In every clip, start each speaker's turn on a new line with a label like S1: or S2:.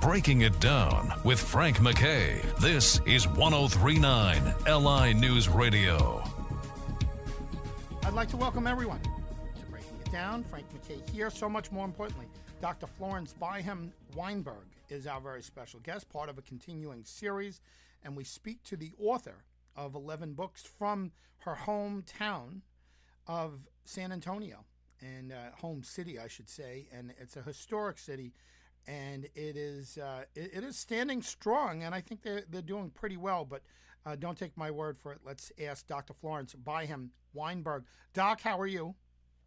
S1: Breaking It Down with Frank McKay. This is 1039 LI News Radio.
S2: I'd like to welcome everyone to Breaking It Down. Frank McKay here. So much more importantly, Dr. Florence Byhem Weinberg is our very special guest, part of a continuing series, and we speak to the author of 11 books from her hometown of San Antonio, and home city, I should say, and it's a historic city, and it is standing strong, and I think they're doing pretty well, but don't take my word for it. Let's ask Dr. Florence Byhem Weinberg. Doc, how are you?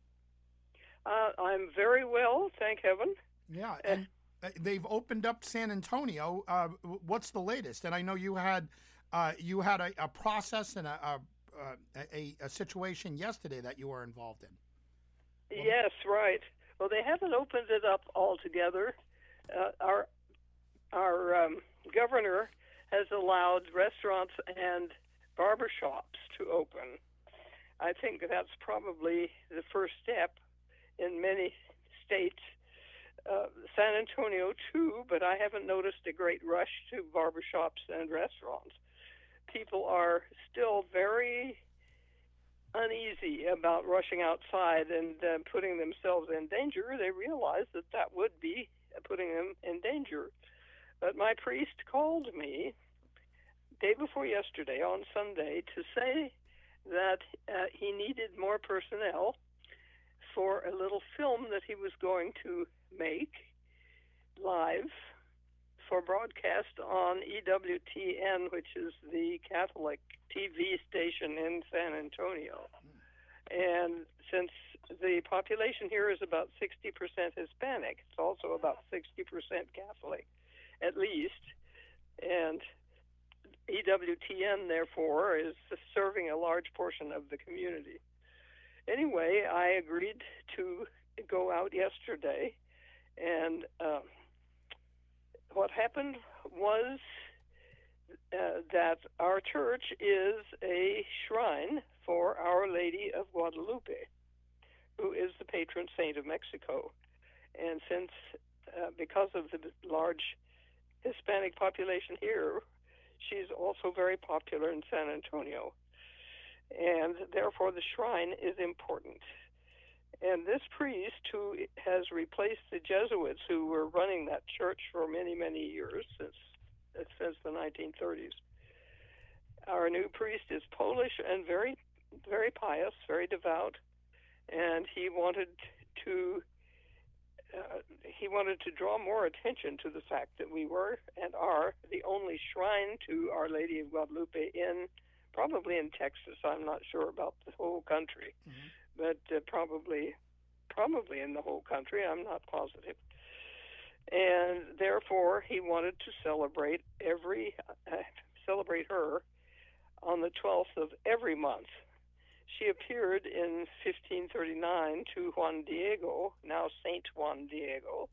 S3: I'm very well, thank heaven.
S2: Yeah, and they've opened up San Antonio. What's the latest? And I know you had a process and a situation yesterday that you were involved in.
S3: Yes, right. Well, they haven't opened it up altogether. Our governor has allowed restaurants and barbershops to open. I think that's probably the first step in many states. San Antonio, too, but I haven't noticed a great rush to barbershops and restaurants. People are still very uneasy about rushing outside and putting themselves in danger. They realize that would be putting them in danger. But my priest called me day before yesterday on Sunday to say that he needed more personnel for a little film that he was going to make live for broadcast on EWTN, which is the Catholic TV station in San Antonio. And since the population here is about 60% Hispanic, it's also about 60% Catholic, at least. And EWTN, therefore, is serving a large portion of the community. Anyway, I agreed to go out yesterday, and what happened was that our church is a shrine for Our Lady of Guadalupe, who is the patron saint of Mexico. And since, because of the large Hispanic population here, she's also very popular in San Antonio. And therefore the shrine is important. And this priest, who has replaced the Jesuits who were running that church for many, many years, since the 1930s, our new priest is Polish and very, very pious, very devout, and he wanted to draw more attention to the fact that we were and are the only shrine to Our Lady of Guadalupe probably in Texas. I'm not sure about the whole country, but probably in the whole country. I'm not positive. And therefore, he wanted to celebrate her on the 12th of every month. She appeared in 1539 to Juan Diego, now Saint Juan Diego,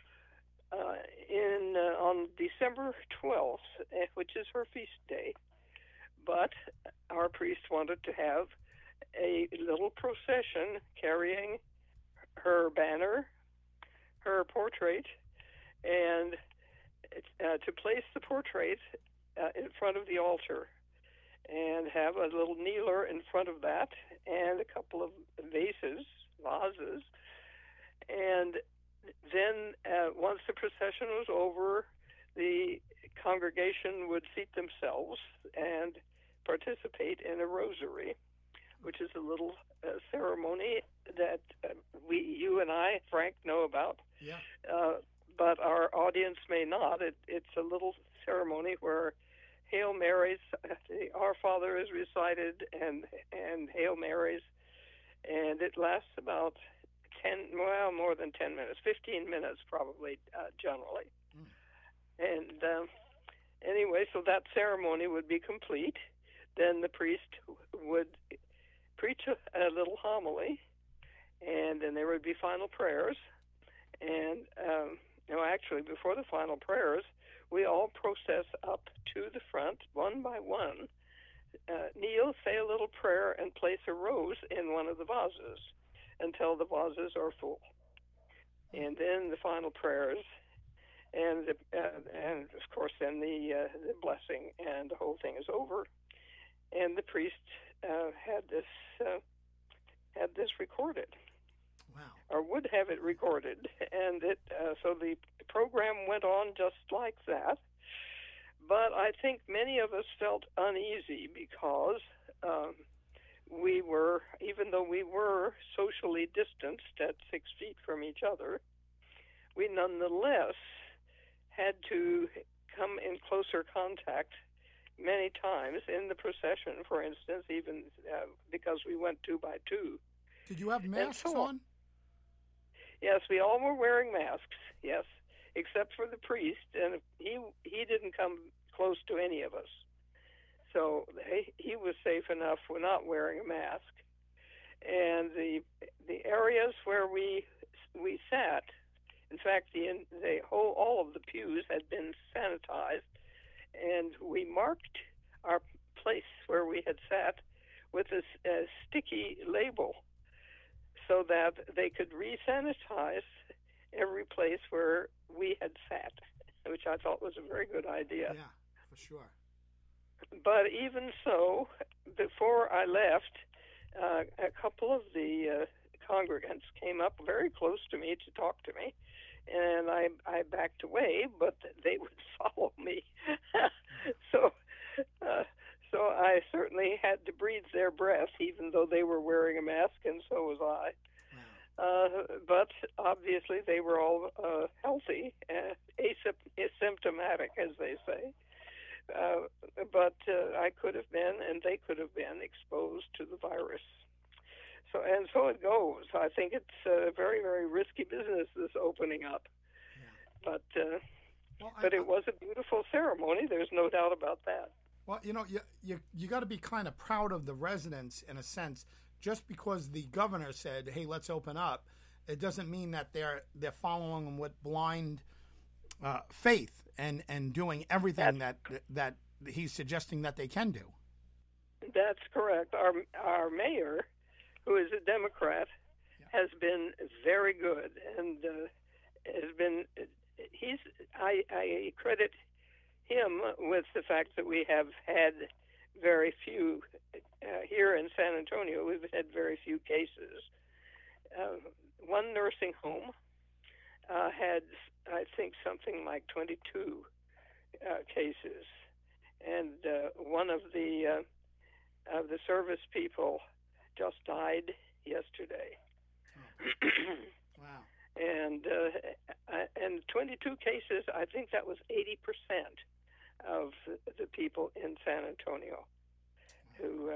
S3: on December 12th, which is her feast day. But our priest wanted to have a little procession carrying her banner, her portrait, and to place the portrait in front of the altar and have a little kneeler in front of that and a couple of vases. And then once the procession was over, the congregation would seat themselves and participate in a rosary, which is a little ceremony that you and I, Frank, know about.
S2: Yeah.
S3: But our audience may not. It's a little ceremony where Hail Marys, Our Father is recited, and Hail Marys, and it lasts about more than 10 minutes, 15 minutes probably, generally. And anyway, so that ceremony would be complete. Then the priest would preach a little homily, and then there would be final prayers. And actually, before the final prayers, we all process up to the front, one by one, kneel, say a little prayer, and place a rose in one of the vases until the vases are full. And then the final prayers, and and of course, then the blessing, and the whole thing is over. And the priest had this recorded,
S2: Wow.
S3: or would have it recorded, and so the program went on just like that. But I think many of us felt uneasy because we were, even though we were socially distanced at 6 feet from each other, we nonetheless had to come in closer contact many times in the procession, for instance, even because we went 2 by 2.
S2: Did you have masks
S3: so
S2: on?
S3: Yes, we all were wearing masks, yes, except for the priest, and he didn't come close to any of us. So he was safe enough for not wearing a mask. And the areas where we sat, in fact, all of the pews had been sanitized, and we marked our place where we had sat with a sticky label so that they could re-sanitize every place where we had sat, which I thought was a very good idea.
S2: Yeah, for sure.
S3: But even so, before I left, a couple of the congregants came up very close to me to talk to me, and I backed away, but they would follow me. So I certainly had to breathe their breath, even though they were wearing a mask, and so was I.
S2: Wow.
S3: But obviously they were all healthy, asymptomatic, as they say. But I could have been, and they could have been, exposed to the virus. So it goes. I think it's a very, very risky business, this opening up. Yeah. But it was a beautiful ceremony. There's no doubt about that.
S2: Well, you got to be kind of proud of the residents in a sense. Just because the governor said, "Hey, let's open up," it doesn't mean that they're following him with blind faith and doing everything that he's suggesting that they can do.
S3: That's correct. Our mayor, who is a Democrat, has been very good, and has been. I credit him with the fact that we have had very few here in San Antonio. We've had very few cases. One nursing home had, I think, something like 22 cases, and one of the service people just died yesterday.
S2: Wow.
S3: And 22 cases, I think that was 80% of the people in San Antonio who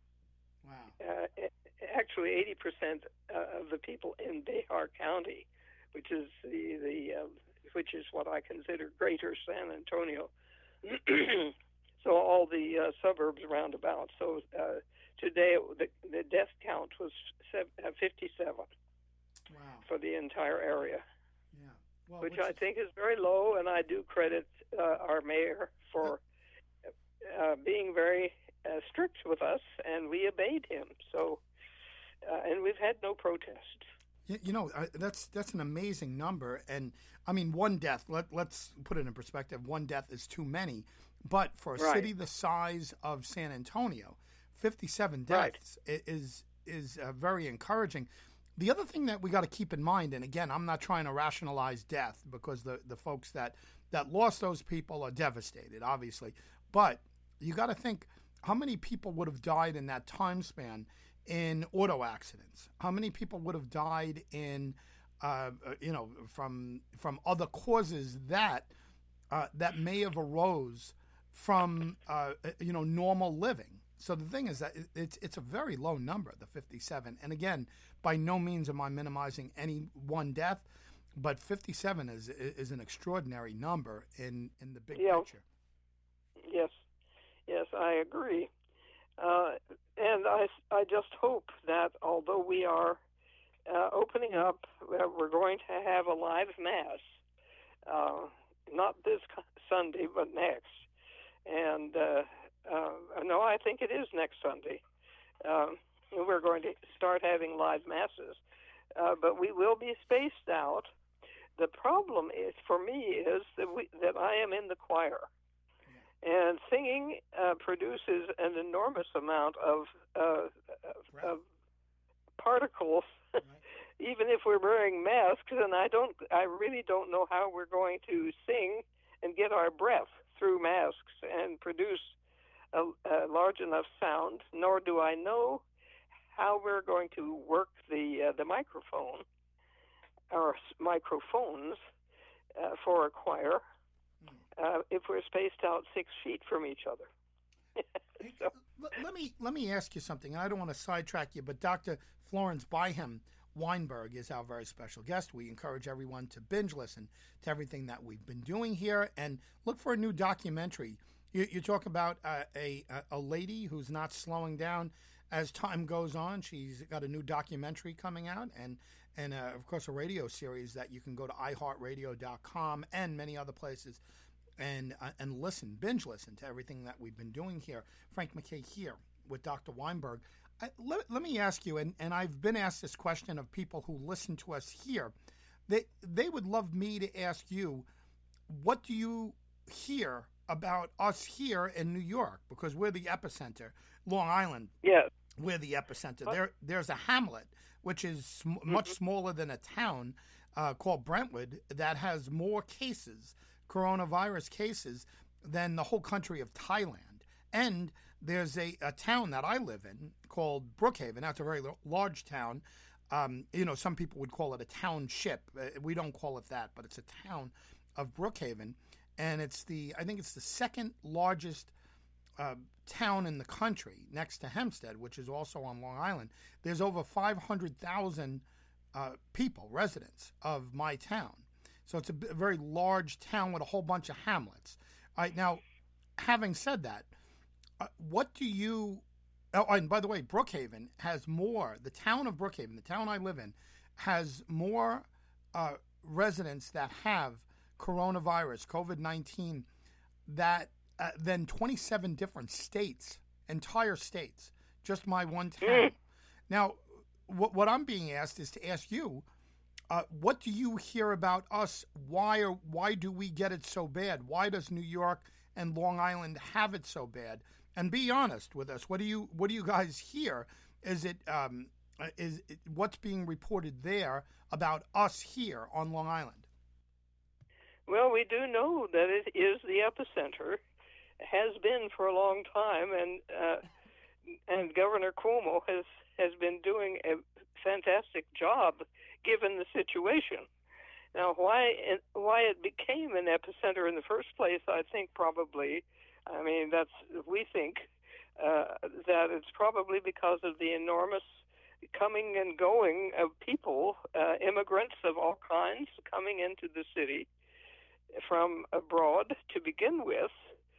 S3: actually 80% of the people in Behar County, which is which is what I consider Greater San Antonio. So all the suburbs around about. So today the death count was 57.
S2: Wow.
S3: For the entire area.
S2: Yeah. Well,
S3: which I think is very low, and I do credit our mayor for being very strict with us, and we obeyed him. So, and we've had no protest.
S2: That's an amazing number, and I mean, one death. Let's put it in perspective. One death is too many, but for a city the size of San Antonio, 57 deaths is very encouraging. The other thing that we got to keep in mind, and again, I'm not trying to rationalize death because the folks that lost those people are devastated, obviously. But you got to think how many people would have died in that time span in auto accidents? How many people would have died in, from other causes that may have arose from, normal living? So the thing is that it's a very low number, the 57. And again, by no means am I minimizing any one death, but 57 is an extraordinary number in the big picture.
S3: Yes, I agree. And I just hope that although we are opening up, we're going to have a live mass, not this Sunday, but next. And no, I think it is next Sunday. We're going to start having live masses, but we will be spaced out. the problem is for me is that I am in the choir, and singing produces an enormous amount of particles. Right. Even if we're wearing masks, and I really don't know how we're going to sing and get our breath through masks and produce a large enough sound, nor do I know how we're going to work the microphone or microphones for a choir if we're spaced out 6 feet from each other. So.
S2: Let me ask you something. I don't want to sidetrack you, but Dr. Florence Byhem Weinberg is our very special guest. We encourage everyone to binge listen to everything that we've been doing here and look for a new documentary. You talk about a lady who's not slowing down as time goes on. She's got a new documentary coming out and of course, a radio series that you can go to iHeartRadio.com and many other places and binge listen to everything that we've been doing here. Frank MacKay here with Dr. Weinberg. Let me ask you, and I've been asked this question of people who listen to us here. They would love me to ask you, what do you hear about us here in New York? Because we're the epicenter. Long Island,
S3: yes.
S2: We're the epicenter. There's a hamlet, which is much smaller than a town, called Brentwood, that has more cases, coronavirus cases, than the whole country of Thailand. And there's a town that I live in called Brookhaven. That's a very large town. Some people would call it a township. We don't call it that, but it's a town of Brookhaven. And I think it's the second largest town in the country, next to Hempstead, which is also on Long Island. There's over 500,000 people, residents of my town. So it's a very large town with a whole bunch of hamlets. All right, now, having said that, what do you... Oh, and by the way, Brookhaven has more... The town of Brookhaven, the town I live in, has more residents that have coronavirus, COVID-19, than 27 different states, entire states, just my one town. Now, what I'm being asked is to ask you, what do you hear about us? Why do we get it so bad? Why does New York and Long Island have it so bad? And be honest with us. What do you guys hear? Is it what's being reported there about us here on Long Island?
S3: Well, we do know that it is the epicenter, has been for a long time, and Governor Cuomo has been doing a fantastic job given the situation. Now, why it became an epicenter in the first place, I think probably, we think that it's probably because of the enormous coming and going of people, immigrants of all kinds coming into the city from abroad to begin with,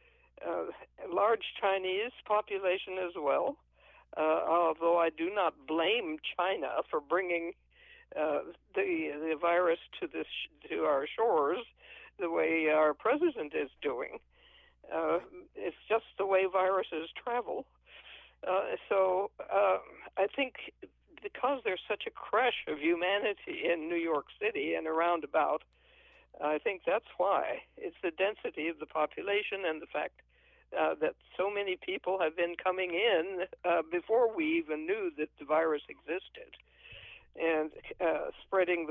S3: large Chinese population as well, although I do not blame China for bringing the virus to our shores the way our president is doing. It's just the way viruses travel. So I think because there's such a crush of humanity in New York City and around about, I think that's why. It's the density of the population and the fact that so many people have been coming in before we even knew that the virus existed, and spreading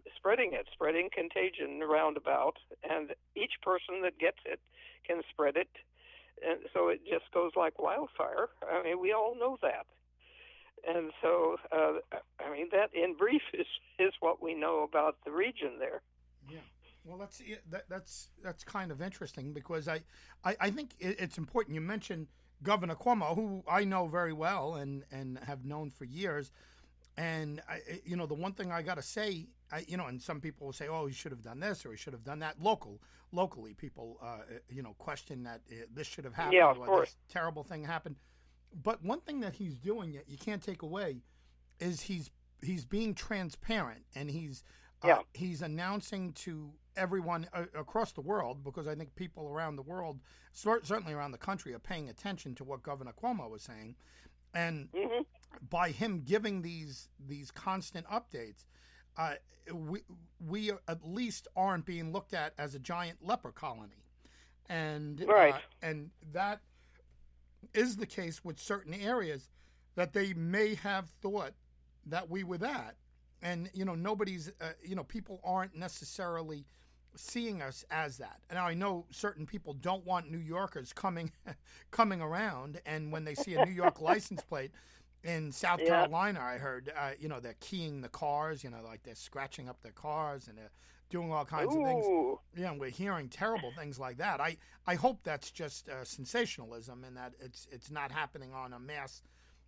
S3: contagion around about, and each person that gets it can spread it, and so it just goes like wildfire. I mean, we all know that, and so that in brief is what we know about the region there.
S2: Yeah. Well, that's kind of interesting because I think it's important. You mentioned Governor Cuomo, who I know very well and have known for years. And, the one thing I got to say, and some people will say, oh, he should have done this or he should have done that. Locally, people, question that this should have happened or this terrible thing happened. But one thing that he's doing that you can't take away is he's being transparent, and he's announcing to everyone across the world, because I think people around the world, certainly around the country, are paying attention to what Governor Cuomo was saying. And by him giving these constant updates, we at least aren't being looked at as a giant leper colony, and
S3: Right.
S2: And that is the case with certain areas that they may have thought that we were that, and nobody's people aren't necessarily seeing us as that. Now I know certain people don't want New Yorkers coming around, and when they see a New York license plate in South Carolina, I heard they're keying the cars, like they're scratching up their cars and they're doing all kinds of things. Yeah, we're hearing terrible things like that. I hope that's just sensationalism and that it's not happening on a mass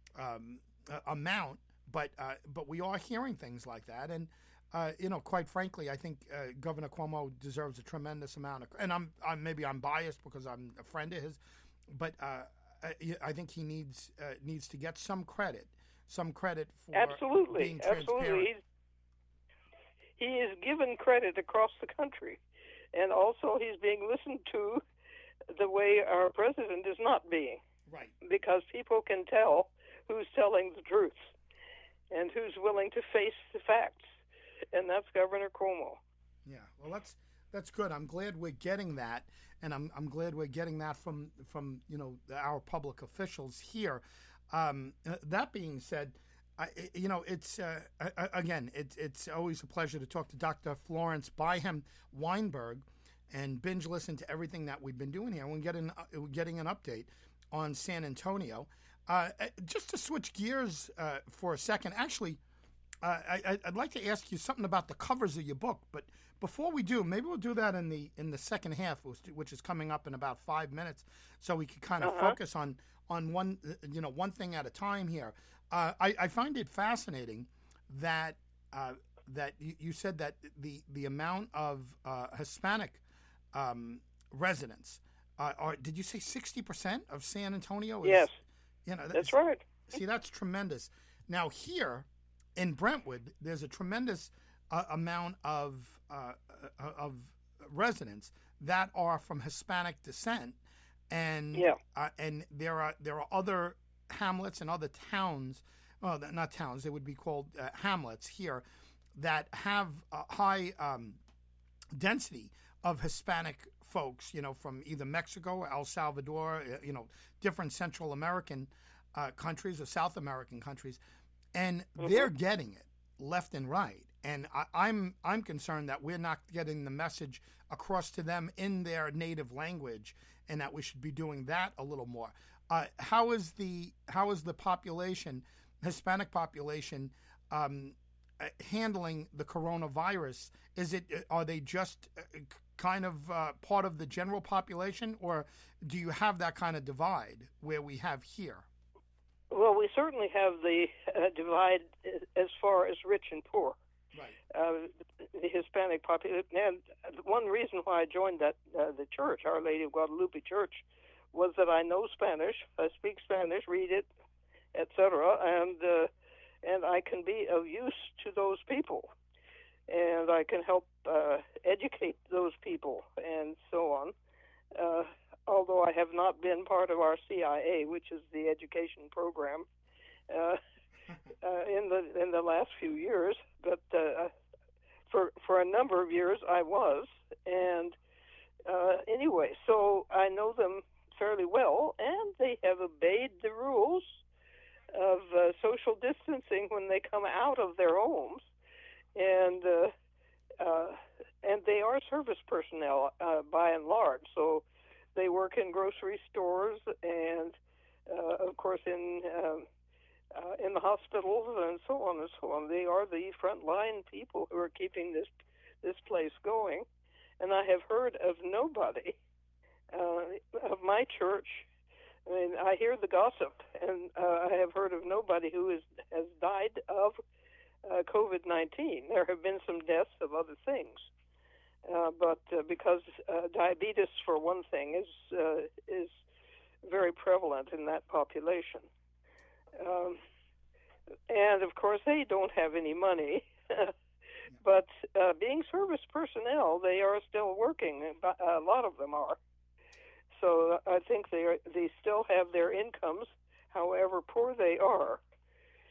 S2: amount, but we are hearing things like that, and quite frankly, I think Governor Cuomo deserves a tremendous amount of, and I'm biased because I'm a friend of his, but I think he needs to get some credit for
S3: absolutely,
S2: being transparent.
S3: absolutely. He is given credit across the country, and also he's being listened to the way our president is not being.
S2: Right. Because
S3: people can tell who's telling the truth and who's willing to face the facts, and that's Governor Cuomo.
S2: Yeah, well, that's good. I'm glad we're getting that, and I'm glad we're getting that from our public officials here. That being said, it's again, it's always a pleasure to talk to Dr. Florence Byham Weinberg and binge listen to everything that we've been doing here. We're getting an update on San Antonio. Just to switch gears for a second, actually, I'd like to ask you something about the covers of your book. But before we do, maybe we'll do that in the second half, which is coming up in about 5 minutes, so we can kind of focus on one thing at a time here. I find it fascinating that you said that the amount of Hispanic residents did you say 60% of San Antonio?
S3: Yes. That's right.
S2: See, that's tremendous. Now here in Brentwood, there's a tremendous amount of residents that are from Hispanic descent, and there are other hamlets and other towns, well, not towns, they would be called hamlets here, that have a high density of Hispanic folks, from either Mexico or El Salvador, different Central American countries or South American countries, and they're getting it left and right. And I'm concerned that we're not getting the message across to them in their native language, and that we should be doing that a little more. How is the population, Hispanic population, handling the coronavirus? Are they just kind of part of the general population, or do you have that kind of divide where we have here?
S3: Well, we certainly have the divide as far as rich and poor.
S2: Right.
S3: The Hispanic population, and one reason why I joined the church, Our Lady of Guadalupe Church, was that I know Spanish, I speak Spanish, read it, etc., and I can be of use to those people, and I can help educate those people, and so on. Although I have not been part of our CIA, which is the education program, in the last few years, but for a number of years I was, and anyway, so I know them fairly well, and they have obeyed the rules of social distancing when they come out of their homes, and they are service personnel by and large. So they work in grocery stores and, of course, in the hospitals and so on and so on. They are the frontline people who are keeping this place going, and I have heard of nobody of my church. I mean, I hear the gossip, and I have heard of nobody who has died of COVID-19. There have been some deaths of other things, but because diabetes, for one thing, is very prevalent in that population, and of course they don't have any money. But being service personnel, they are still working. A lot of them are. So I think they still have their incomes, however poor they are.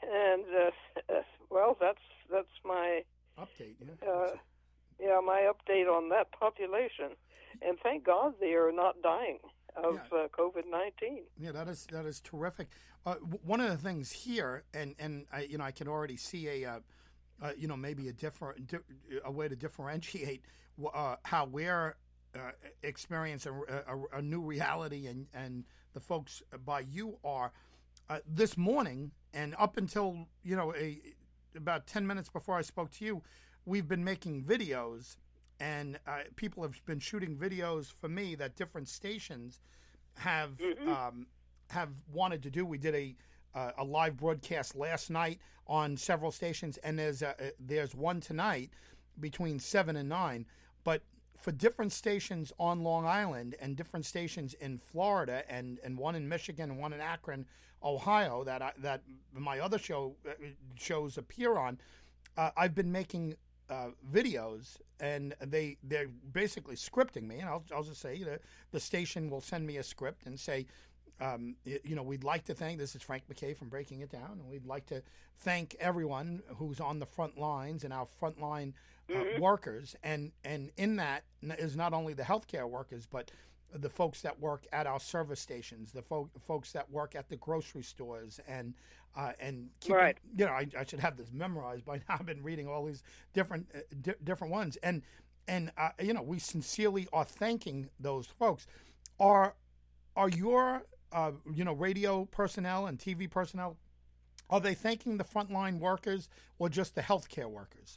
S3: And well, that's my
S2: update.
S3: My update on that population. And thank God they are not dying of COVID-19.
S2: Yeah, that is terrific. One of the things here, and I can already see maybe a way to differentiate how we're experiencing a new reality, and the folks by you are this morning and up until about 10 minutes before I spoke to you, we've been making videos. And people have been shooting videos for me that different stations have wanted to do. We did a live broadcast last night on several stations, and there's one tonight between 7 and 9. But for different stations on Long Island and different stations in Florida and one in Michigan and one in Akron, Ohio, that my other shows appear on, I've been making videos, and they're basically scripting me, and I'll just say the station will send me a script and say, we'd like to thank, this is Frank MacKay from Breaking It Down, and we'd like to thank everyone who's on the front lines and our frontline workers, and in that is not only the healthcare workers, but the folks that work at our service stations, the folks that work at the grocery stores, and keeping,
S3: right.
S2: I should have this memorized by now. I've been reading all these different ones, and we sincerely are thanking those folks. Are your radio personnel and TV personnel, are they thanking the frontline workers or just the healthcare workers?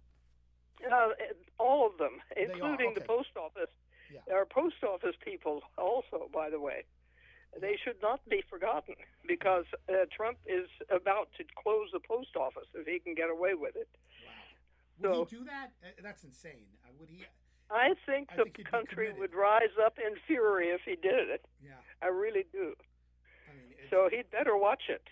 S3: All of them, including the post office.
S2: Yeah.
S3: Our post office people also, by the way. They should not be forgotten, because Trump is about to close the post office if he can get away with it.
S2: Wow. Would he do that? That's insane. Would he?
S3: I think the country would rise up in fury if he did it.
S2: Yeah.
S3: I really do.
S2: So
S3: he'd better watch it.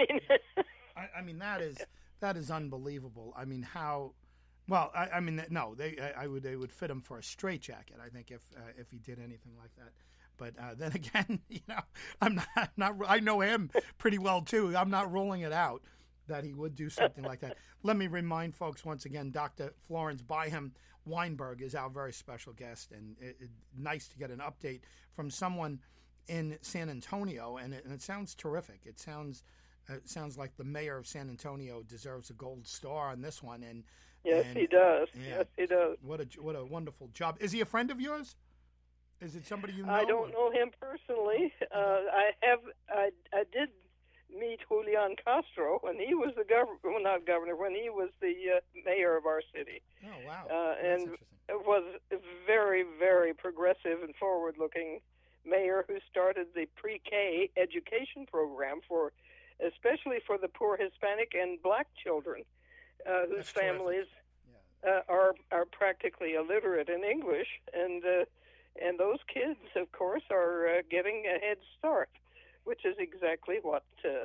S2: That is unbelievable. I mean, how? Well, they would fit him for a straitjacket, I think, if he did anything like that. But then again, I'm not. I know him pretty well too. I'm not ruling it out that he would do something like that. Let me remind folks once again, Dr. Florence Byham Weinberg is our very special guest, and nice to get an update from someone in San Antonio, and it sounds terrific. It sounds like the mayor of San Antonio deserves a gold star on this one. And
S3: yes, he does.
S2: Yeah,
S3: yes, he does.
S2: What a wonderful job. Is he a friend of yours? Is it somebody you know?
S3: I don't know him personally. I did meet Julian Castro when he was when he was the mayor of our city.
S2: Oh, wow.
S3: And it was a very, very progressive and forward-looking mayor who started the pre-K education program especially for the poor Hispanic and black children whose families are practically illiterate in English, and those kids, of course, are getting a head start, which is exactly what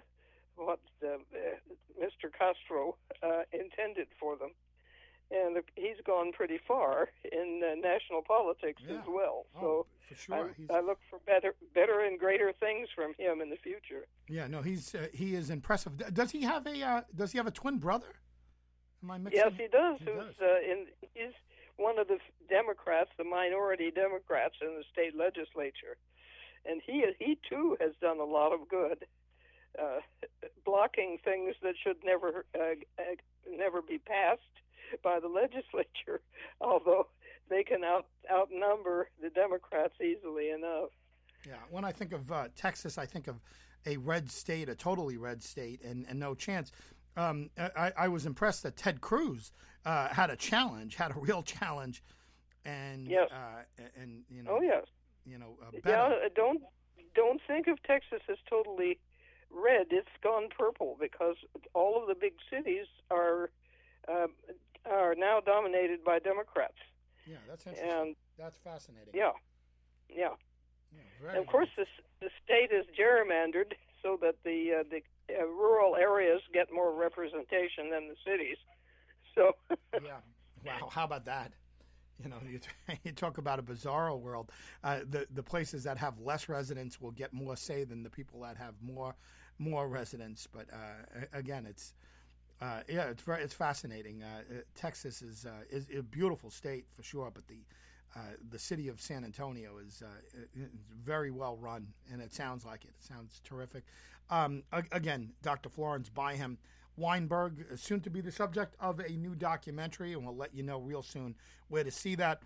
S3: Mr. Castro intended for them. And he's gone pretty far in national politics as well. So
S2: for sure.
S3: I look for better and greater things from him in the future.
S2: Yeah, no, he is impressive. Does he have a twin brother? Am I mixing?
S3: Yes, he does. He's one of the Democrats, the minority Democrats in the state legislature, and he too has done a lot of good, blocking things that should never be passed by the legislature, although they can outnumber the Democrats easily enough.
S2: Yeah, when I think of Texas, I think of a red state, a totally red state, and no chance. I was impressed that Ted Cruz had a real challenge, and
S3: yes. Oh yes.
S2: Better.
S3: Yeah, don't think of Texas as totally red. It's gone purple because all of the big cities are now dominated by Democrats.
S2: Yeah, that's interesting.
S3: And
S2: that's fascinating.
S3: Yeah.
S2: Very
S3: and of course, the state is gerrymandered so that the rural areas get more representation than the cities. So.
S2: Yeah. Wow. How about that? You talk about a bizarro world. The places that have less residents will get more say than the people that have more more residents. But again, it's it's fascinating. Texas is a beautiful state for sure, but the city of San Antonio is very well run, and it sounds like it. It sounds terrific. Again, Dr. Florence Byham Weinberg is soon to be the subject of a new documentary, and we'll let you know real soon where to see that.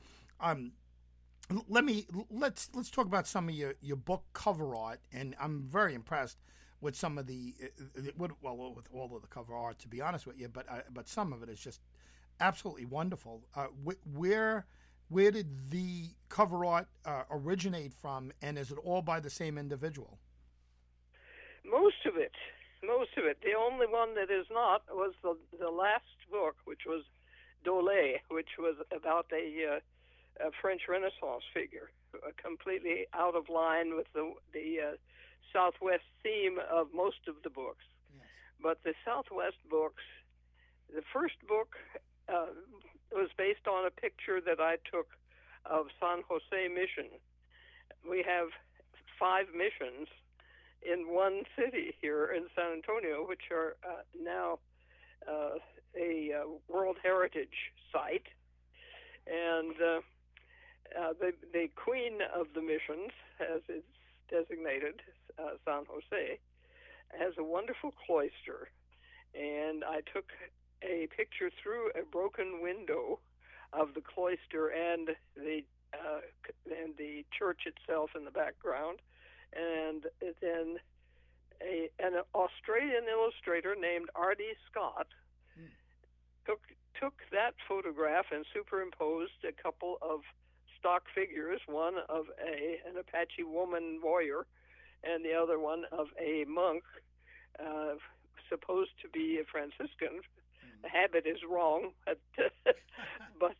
S2: Let's talk about some of your book cover art, and I'm very impressed with some of with all of the cover art, to be honest with you, but some of it is just absolutely wonderful. Where did the cover art originate from, and is it all by the same individual?
S3: Most of it. The only one that is not was the last book, which was Dole, which was about a French Renaissance figure, completely out of line with the Southwest theme of most of the books. Yes. But the Southwest books, the first book was based on a picture that I took of San Jose Mission. We have 5 missions in one city here in San Antonio, which are now a World Heritage Site. And the queen of the missions, as it's designated, San Jose, has a wonderful cloister. And I took a picture through a broken window of the cloister and the church itself in the background. And then an Australian illustrator named R.D. Scott took that photograph and superimposed a couple of stock figures, one of an Apache woman warrior and the other one of a monk, supposed to be a Franciscan. The habit is wrong, but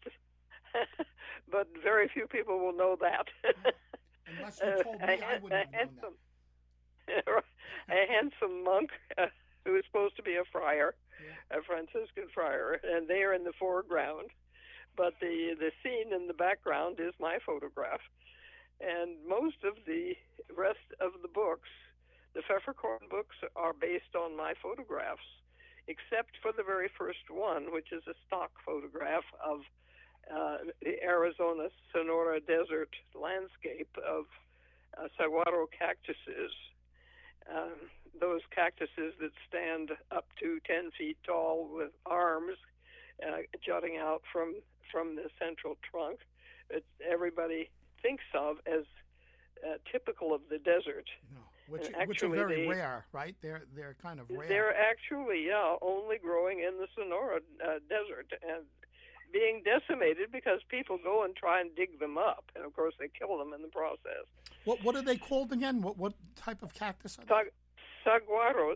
S3: very few people will know that.
S2: Unless you told me, I wouldn't have known that.
S3: A handsome monk who is supposed to be a friar, a Franciscan friar, and they are in the foreground. But the scene in the background is my photograph. And most of the rest of the books, the Pfefferkorn books, are based on my photographs, except for the very first one, which is a stock photograph of the Arizona Sonora Desert landscape of saguaro cactuses. Those cactuses that stand up to 10 feet tall with arms jutting out from the central trunk that everybody thinks of as typical of the desert.
S2: No. Which are very rare, right? They're kind of rare.
S3: They're actually, only growing in the Sonora Desert and being decimated because people go and try and dig them up, and of course they kill them in the process.
S2: What are they called again? What type of cactus are they?
S3: Saguaro,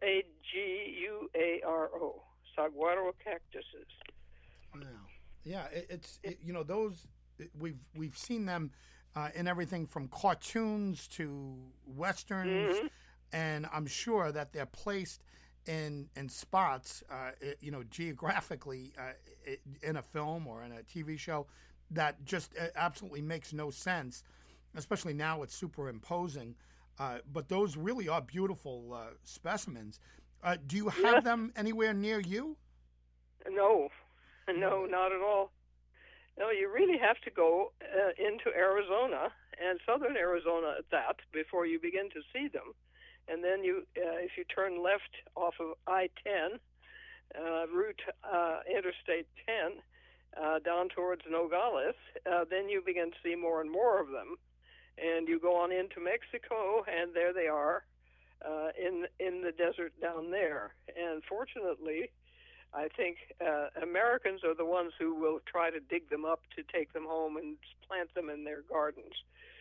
S3: Saguaro, saguaro cactuses.
S2: Yeah, those we've seen them in everything from cartoons to westerns, and I'm sure that they're placed in spots, geographically in a film or in a TV show that just absolutely makes no sense, especially now with superimposing. But those really are beautiful specimens. Do you have them anywhere near you?
S3: No, not at all. No, you really have to go into Arizona, and southern Arizona at that, before you begin to see them. And then if you turn left off of I-10, route Interstate 10, down towards Nogales, then you begin to see more and more of them. And you go on into Mexico, and there they are in the desert down there. And fortunately, I think Americans are the ones who will try to dig them up to take them home and plant them in their gardens.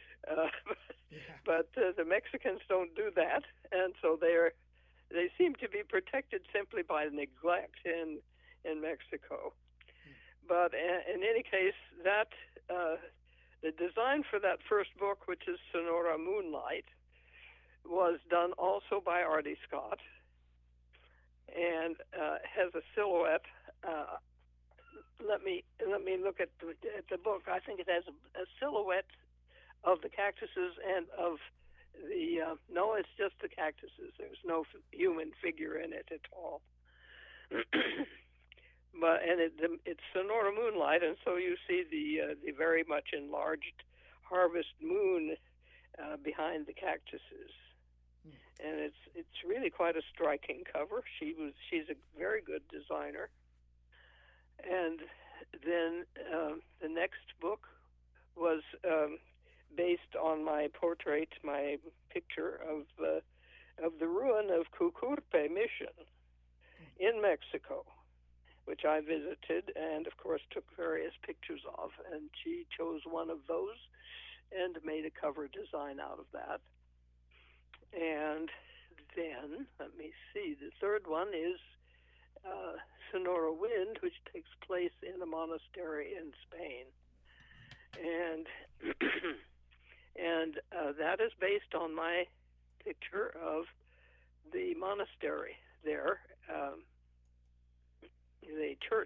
S3: But the Mexicans don't do that, and so they seem to be protected simply by neglect in Mexico. But in any case, that the design for that first book, which is Sonora Moonlight, was done also by R.D. Scott, and has a silhouette. Let me look at the book. I think it has a silhouette of the cactuses and of No, it's just the cactuses. There's no human figure in it at all. It's Sonora moonlight, and so you see the very much enlarged harvest moon behind the cactuses, and it's really quite a striking cover. She's a very good designer. And then the next book was based on my picture of the ruin of Cucurpe Mission in Mexico, which I visited and, of course, took various pictures of. And she chose one of those and made a cover design out of that. And then, let me see, the third one is Sonora Wind, which takes place in a monastery in Spain. And that is based on my picture of the monastery there, the church,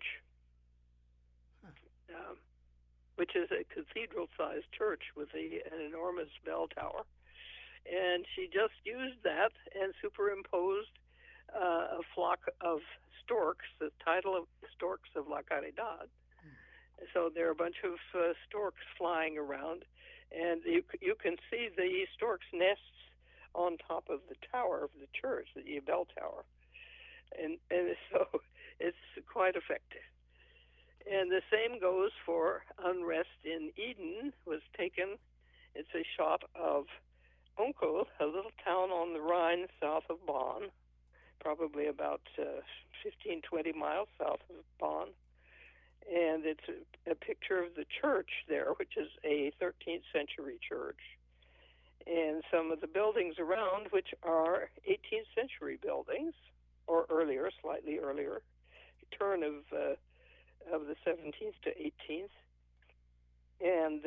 S3: which is a cathedral-sized church with an enormous bell tower. And she just used that and superimposed a flock of storks, the title of Storks of La Caridad. So there are a bunch of storks flying around, and you can see the storks' nests on top of the tower of the church, the bell tower. And so it's quite effective. And the same goes for Unrest in Eden. It's a shot of Onkel, a little town on the Rhine south of Bonn, probably about 15, 20 miles south of Bonn. And it's a picture of the church there, which is a 13th century church. And some of the buildings around, which are 18th century buildings, or earlier, slightly earlier, turn of the 17th to 18th. And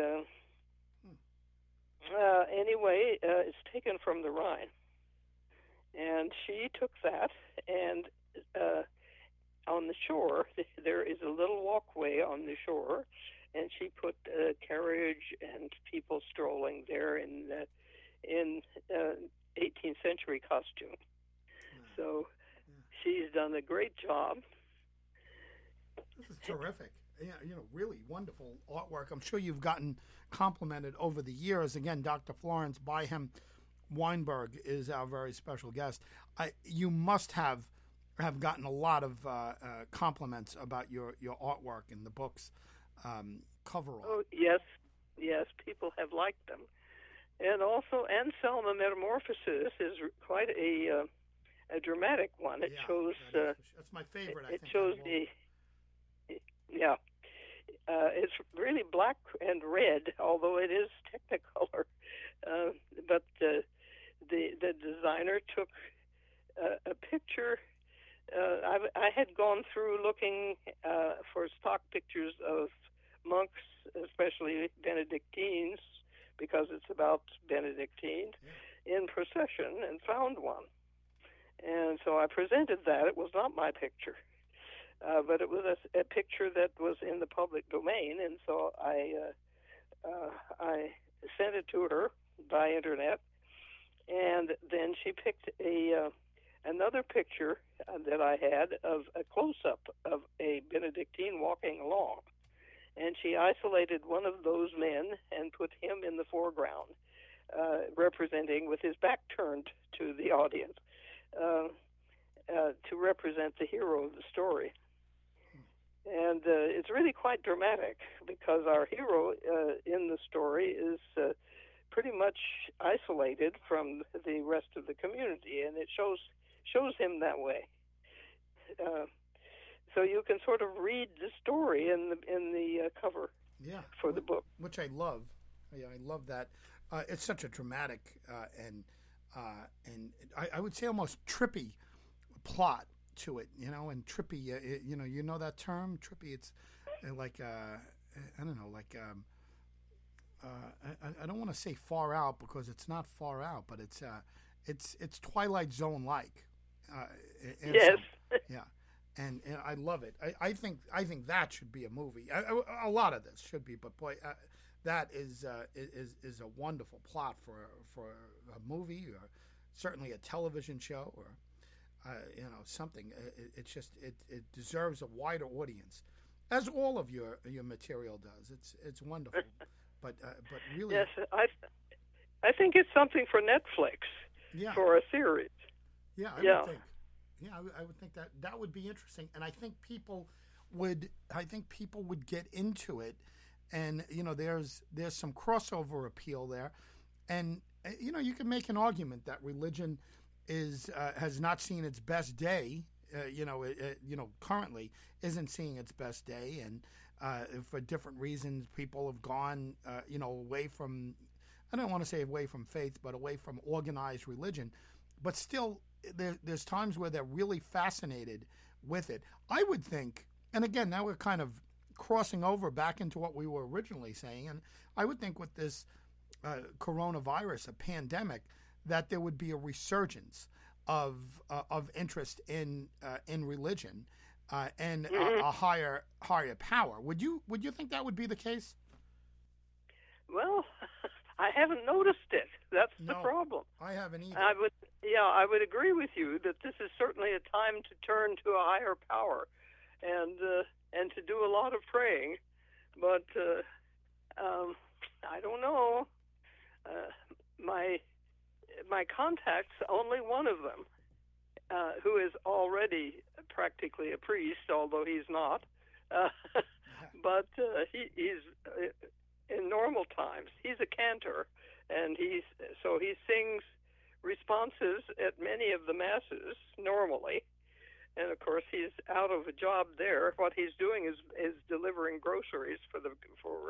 S3: anyway, it's taken from the Rhine. And she took that, and on the shore, there is a little walkway on the shore, and she put a carriage and people strolling there in 18th century costume. So she's done a great job.
S2: This is terrific. Yeah, really wonderful artwork. I'm sure you've gotten complimented over the years. Again, Dr. Florence Byham Weinberg is our very special guest. You must have gotten a lot of compliments about your artwork in the book's cover art.
S3: Oh, yes, people have liked them. And also, Anselma Metamorphosis is quite a dramatic one. It shows...
S2: that's my favorite, I think.
S3: It shows it's really black and red, although it is Technicolor. But the designer took a picture. I had gone through looking for stock pictures of monks, especially Benedictines, because it's about Benedictines, in procession, and found one. And so I presented that. It was not my picture. But it was a picture that was in the public domain, and so I sent it to her by internet, and then she picked another picture that I had of a close-up of a Benedictine walking along, and she isolated one of those men and put him in the foreground, representing with his back turned to the audience, to represent the hero of the story. And it's really quite dramatic because our hero in the story is pretty much isolated from the rest of the community, and it shows him that way. So you can sort of read the story in the cover for the book,
S2: which I love. Yeah, I love that. It's such a dramatic and I would say almost trippy plot to it, and trippy, you know that term, trippy. It's like I don't know, like I don't want to say far out because it's not far out, but it's Twilight Zone like.
S3: Yes.
S2: Yeah, and I love it. I think that should be a movie. A lot of this should be, but boy, that is a wonderful plot for a movie, or certainly a television show, or something. It deserves a wider audience, as all of your material does. It's wonderful, but really,
S3: yes, I think it's something for Netflix, for a series.
S2: Yeah, I would think. Yeah, I would think that would be interesting, and I think people would get into it, and there's some crossover appeal there, and you can make an argument that religion has not seen its best day. Currently isn't seeing its best day, and for different reasons, people have gone away from. I don't want to say away from faith, but away from organized religion, but still. There's times where they're really fascinated with it. I would think, and again, now we're kind of crossing over back into what we were originally saying, and I would think with this coronavirus, a pandemic, that there would be a resurgence of interest in religion and a higher power. Would you think that would be the case?
S3: Well, I haven't noticed it. That's the problem.
S2: I haven't either.
S3: I would agree with you that this is certainly a time to turn to a higher power, and to do a lot of praying. But I don't know. My contacts, only one of them, who is already practically a priest, although he's not. But he's in normal times, he's a cantor, and he sings responses at many of the masses normally, and of course he's out of a job there. What he's doing is delivering groceries for the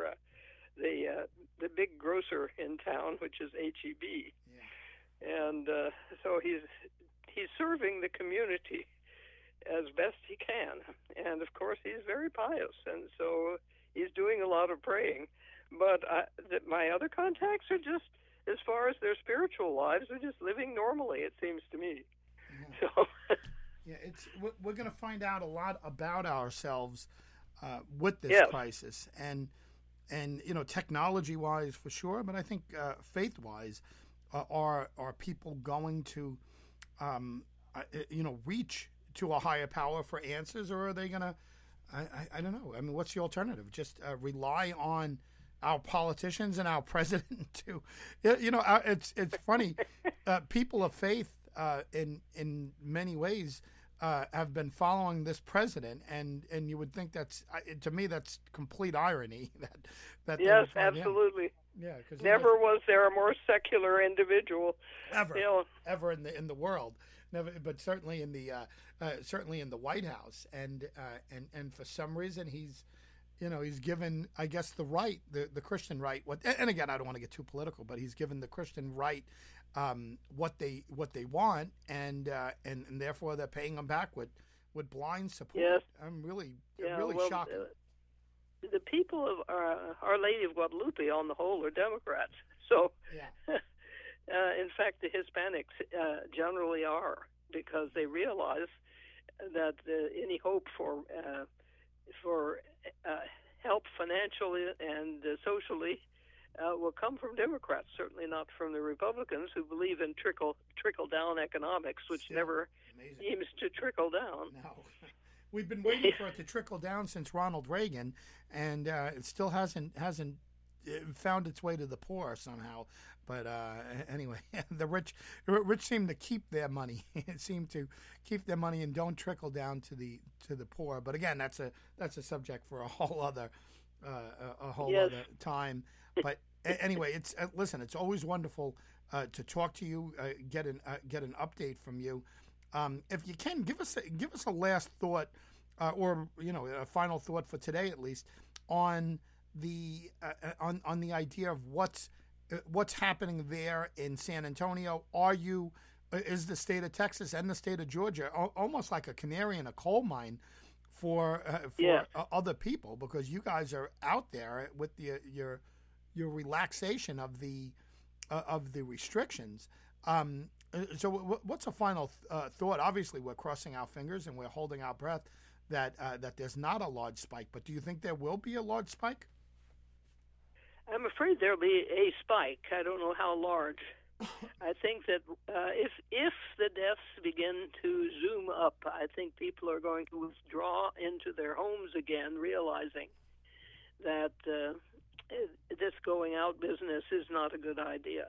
S3: big grocer in town, which is H-E-B, and so he's serving the community as best he can, and of course he's very pious, and so he's doing a lot of praying. But my other contacts are just, as far as their spiritual lives, are just living normally, it seems to me. Yeah. So,
S2: we're going to find out a lot about ourselves with this crisis, and technology-wise for sure, but I think faith-wise, are people going to reach to a higher power for answers, or are they going to? I don't know. I mean, what's the alternative? Just rely on our politicians and our president to, it's funny. People of faith, in many ways, have been following this president, and you would think to me that's complete irony. That
S3: yes, absolutely.
S2: Yeah, because
S3: never was there a more secular individual
S2: ever in the world. Never, but certainly in the White House, and for some reason he's given, I guess, the right, the Christian right. And again, I don't want to get too political, but he's given the Christian right what they want, and therefore they're paying them back with blind support.
S3: Yes.
S2: I'm really shocked.
S3: The people of Our Lady of Guadalupe, on the whole, are Democrats. So, in fact, the Hispanics generally are, because they realize that any hope for help financially and socially will come from Democrats, certainly not from the Republicans, who believe in trickle down economics, which never seems to trickle down.
S2: No. We've been waiting for it to trickle down since Ronald Reagan, and it still hasn't found its way to the poor somehow. But anyway, the rich seem to keep their money. Seem to keep their money and don't trickle down to the poor. But again, that's a subject for a whole other other time. But anyway, listen. It's always wonderful to talk to you, get an update from you. If you can, give us a last thought, or a final thought for today, at least, on the idea of what's happening there in San Antonio. Is the state of Texas and the state of Georgia almost like a canary in a coal mine for other people, because you guys are out there with your relaxation of the restrictions. So what's a final thought? Obviously, we're crossing our fingers and we're holding our breath that there's not a large spike. But do you think there will be a large spike?
S3: I'm afraid there'll be a spike. I don't know how large. I think that if the deaths begin to zoom up, I think people are going to withdraw into their homes again, realizing that this going out business is not a good idea.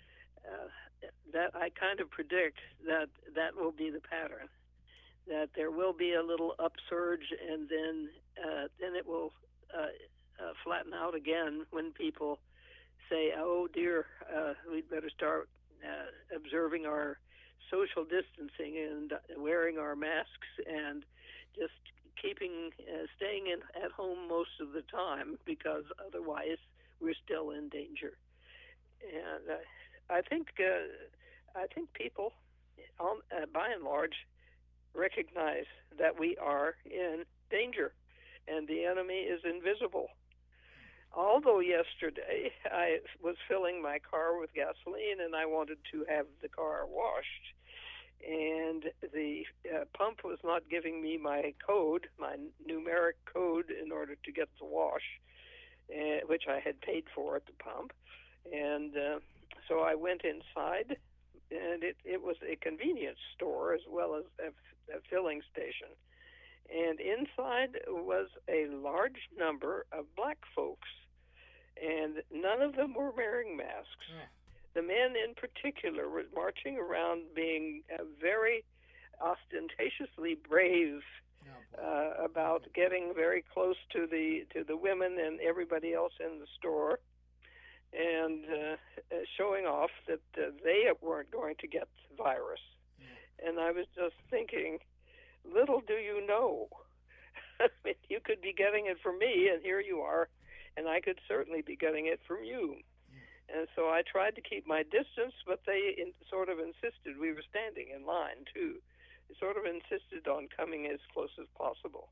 S3: That I kind of predict that will be the pattern. That there will be a little upsurge, and then it will flatten out again when people say, "Oh dear, we'd better start observing our social distancing and wearing our masks and just staying at home most of the time, because otherwise we're still in danger." And I think people, by and large, recognize that we are in danger, and the enemy is invisible. Although yesterday I was filling my car with gasoline and I wanted to have the car washed, and the pump was not giving me my code, my numeric code, in order to get the wash, which I had paid for at the pump. And so I went inside, and it was a convenience store as well as a filling station. And inside was a large number of black folks, and none of them were wearing masks. Yeah. The men in particular were marching around being very ostentatiously brave about getting very close to the women and everybody else in the store, and showing off that they weren't going to get the virus. Yeah. And I was just thinking, little do you know, I mean, you could be getting it from me, and here you are, and I could certainly be getting it from you. Yeah. And so I tried to keep my distance, but they sort of insisted. We were standing in line, too. They sort of insisted on coming as close as possible.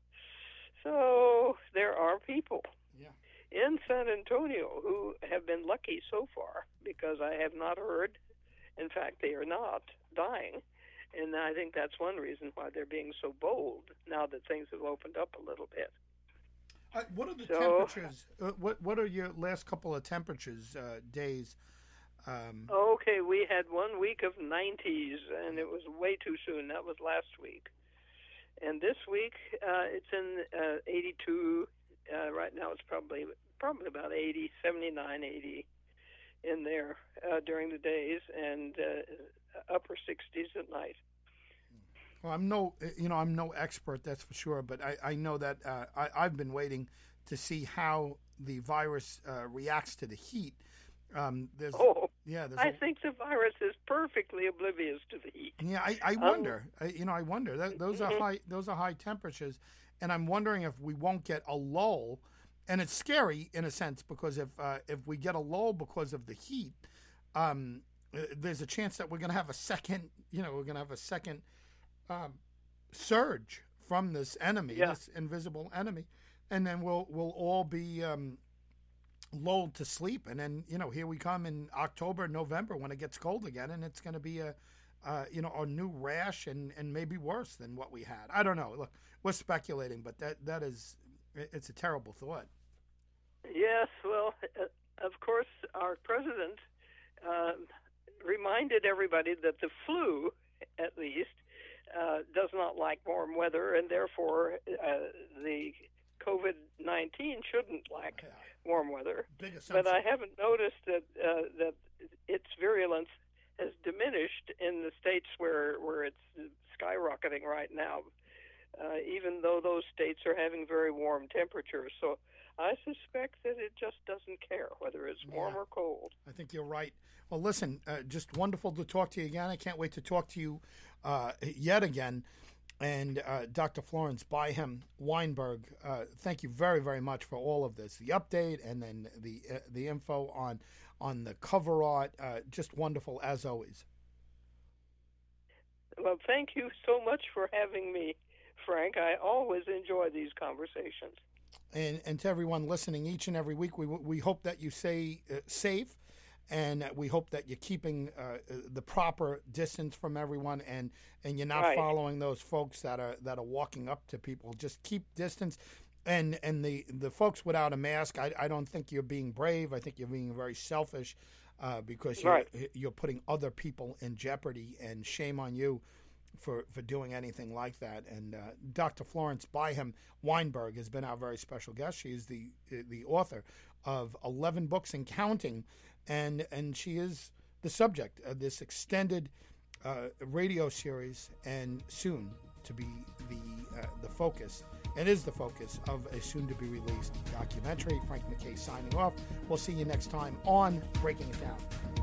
S3: So there are people in San Antonio who have been lucky so far, because I have not heard, in fact, they are not dying. And I think that's one reason why they're being so bold now that things have opened up a little bit.
S2: What are the temperatures? What are your last couple of temperatures, days?
S3: Okay, we had 1 week of 90s, and it was way too soon. That was last week. And this week, it's in 82. Right now it's probably about 80, 79, 80 in there during the days, and upper 60s at night.
S2: Well, I'm no expert, that's for sure, but I know that I've been waiting to see how the virus reacts to the heat. I think the virus is perfectly oblivious to the heat. Yeah, I wonder. I wonder. Those are high temperatures, and I'm wondering if we won't get a lull. And it's scary in a sense, because if we get a lull because of the heat, there's a chance that we're going to have a second. Surge from this enemy, this invisible enemy, and then we'll all be lulled to sleep. And then here we come in October, November, when it gets cold again, and it's going to be a new rash and maybe worse than what we had. I don't know. Look, we're speculating, but it's a terrible thought.
S3: Yes, well, of course, our president reminded everybody that the flu, at least, does not like warm weather, and therefore the COVID-19 shouldn't like warm weather. But I haven't noticed that its virulence has diminished in the states where it's skyrocketing right now, even though those states are having very warm temperatures. So I suspect that it just doesn't care whether it's warm or cold.
S2: I think you're right. Well, listen, just wonderful to talk to you again. I can't wait to talk to you yet again. And Dr. Florence Byhem-Weinberg, thank you very, very much for all of this, the update, and then the info on the cover art. Just wonderful, as always.
S3: Well, thank you so much for having me, Frank. I always enjoy these conversations.
S2: And to everyone listening each and every week, we hope that you stay safe, and we hope that you're keeping the proper distance from everyone, and you're not following those folks that are walking up to people. Just keep distance. And the folks without a mask, I don't think you're being brave. I think you're being very selfish because you're putting other people in jeopardy, and shame on you for doing anything like that. And Dr. Florence Byham Weinberg has been our very special guest. She is the author of 11 books and counting, and she is the subject of this extended radio series, and soon to be the focus. It is the focus of a soon-to-be-released documentary. Frank McKay signing off. We'll see you next time on Breaking It Down.